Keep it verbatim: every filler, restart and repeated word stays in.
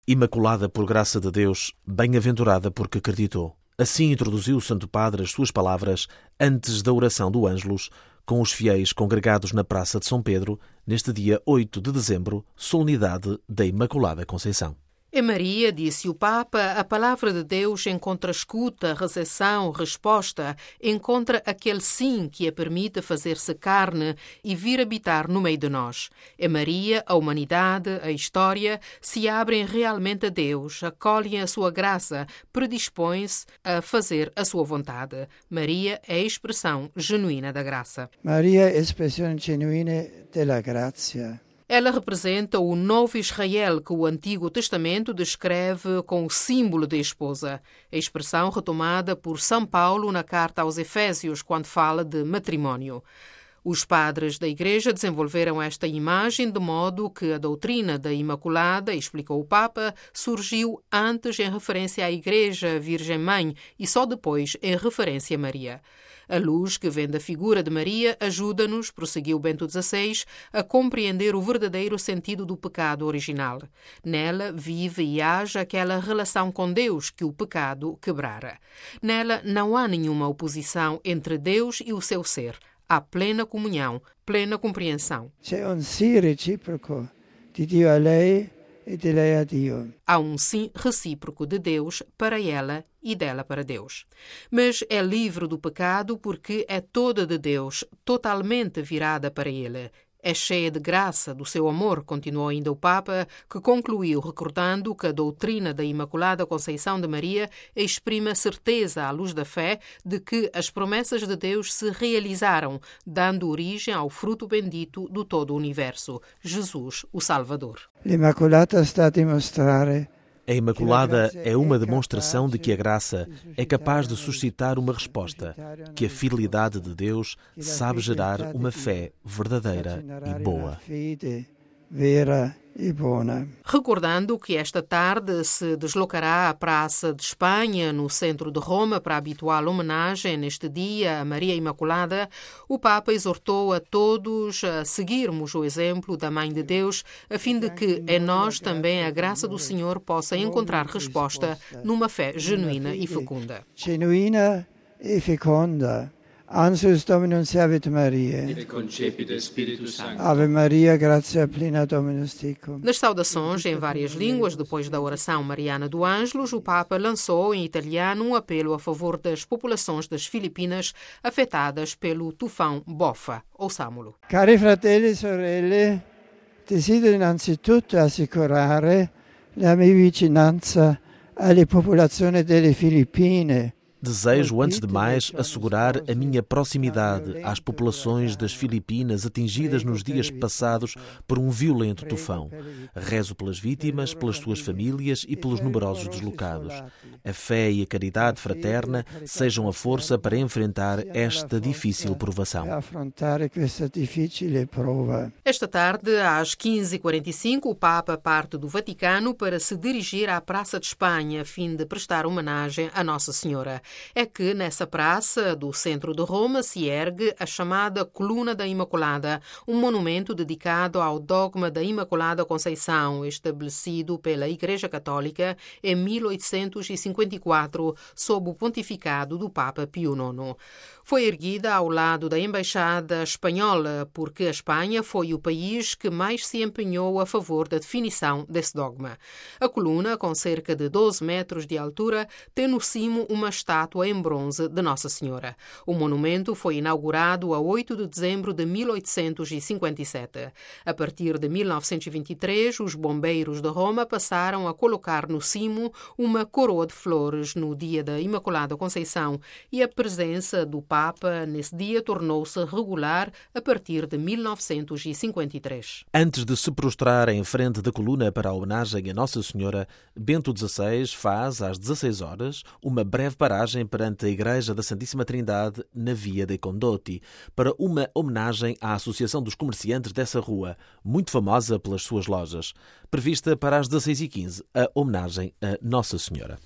Imaculada por graça de Deus, bem-aventurada porque acreditou. Assim introduziu o Santo Padre as suas palavras antes da oração do Ângelus, com os fiéis congregados na Praça de São Pedro, neste dia oito de dezembro, solenidade da Imaculada Conceição. Em Maria, disse o Papa, a palavra de Deus encontra escuta, recepção, resposta, encontra aquele sim que a permite fazer-se carne e vir habitar no meio de nós. Em Maria, a humanidade, a história, se abrem realmente a Deus, acolhem a sua graça, predispõem-se a fazer a sua vontade. Maria é a expressão genuína da graça. Maria é a expressão genuína da graça. Ela representa o novo Israel que o Antigo Testamento descreve com o símbolo da esposa, a expressão retomada por São Paulo na carta aos Efésios, quando fala de matrimónio. Os padres da Igreja desenvolveram esta imagem de modo que a doutrina da Imaculada, explicou o Papa, surgiu antes em referência à Igreja Virgem Mãe e só depois em referência a Maria. A luz que vem da figura de Maria ajuda-nos, prosseguiu Bento dezasseis, a compreender o verdadeiro sentido do pecado original. Nela vive e age aquela relação com Deus que o pecado quebrara. Nela não há nenhuma oposição entre Deus e o seu ser. Há plena comunhão, plena compreensão. C'è un sì reciproco di Dio a lei e de lei a Dio. Há um sim recíproco de Deus para ela e dela para Deus. Mas é livre do pecado porque é toda de Deus, totalmente virada para Ele. É cheia de graça, do seu amor, continuou ainda o Papa, que concluiu recordando que a doutrina da Imaculada Conceição de Maria exprime a certeza, à luz da fé, de que as promessas de Deus se realizaram, dando origem ao fruto bendito do todo o universo, Jesus, o Salvador. L'Immacolata está a dimostrare A Imaculada é uma demonstração de que a graça é capaz de suscitar uma resposta, que a fidelidade de Deus sabe gerar uma fé verdadeira e boa. Recordando que esta tarde se deslocará à Praça de Espanha, no centro de Roma, para a habitual homenagem neste dia a Maria Imaculada, o Papa exortou a todos a seguirmos o exemplo da Mãe de Deus, a fim de que em nós também a graça do Senhor possa encontrar resposta numa fé genuína e fecunda. Genuína e fecunda. Ansus Dominum servet Mariae. Et concepit Spiritus Sancti. Ave Maria, gratia plena Dominus tecum. Nas saudações em várias línguas, depois da oração mariana do Ângelus, o Papa lançou em italiano um apelo a favor das populações das Filipinas afetadas pelo tufão Boffa. Ouçamo-lo. Cari fratelli e sorelle, desidero innanzitutto assicurare la mia vicinanza alle popolazioni delle Filippine. Desejo, antes de mais, assegurar a minha proximidade às populações das Filipinas atingidas nos dias passados por um violento tufão. Rezo pelas vítimas, pelas suas famílias e pelos numerosos deslocados. A fé e a caridade fraterna sejam a força para enfrentar esta difícil provação. Esta tarde, às quinze e quarenta e cinco, o Papa parte do Vaticano para se dirigir à Praça de Espanha, a fim de prestar homenagem a Nossa Senhora. É que nessa praça do centro de Roma se ergue a chamada Coluna da Imaculada, um monumento dedicado ao dogma da Imaculada Conceição, estabelecido pela Igreja Católica em mil oitocentos e cinquenta e quatro, sob o pontificado do Papa Pio nono. Foi erguida ao lado da Embaixada Espanhola, porque a Espanha foi o país que mais se empenhou a favor da definição desse dogma. A coluna, com cerca de doze metros de altura, tem no cimo uma estátua em bronze de Nossa Senhora. O monumento foi inaugurado a oito de dezembro de mil oitocentos e cinquenta e sete. A partir de mil novecentos e vinte e três, os bombeiros de Roma passaram a colocar no cimo uma coroa de flores no dia da Imaculada Conceição e a presença do Papa nesse dia tornou-se regular a partir de mil novecentos e cinquenta e três. Antes de se prostrar em frente da coluna para a homenagem a Nossa Senhora, Bento dezasseis faz, às dezasseis horas, uma breve paragem perante a Igreja da Santíssima Trindade na Via dei Condotti, para uma homenagem à Associação dos Comerciantes dessa rua, muito famosa pelas suas lojas. Prevista para as dezasseis e quinze, a homenagem a Nossa Senhora.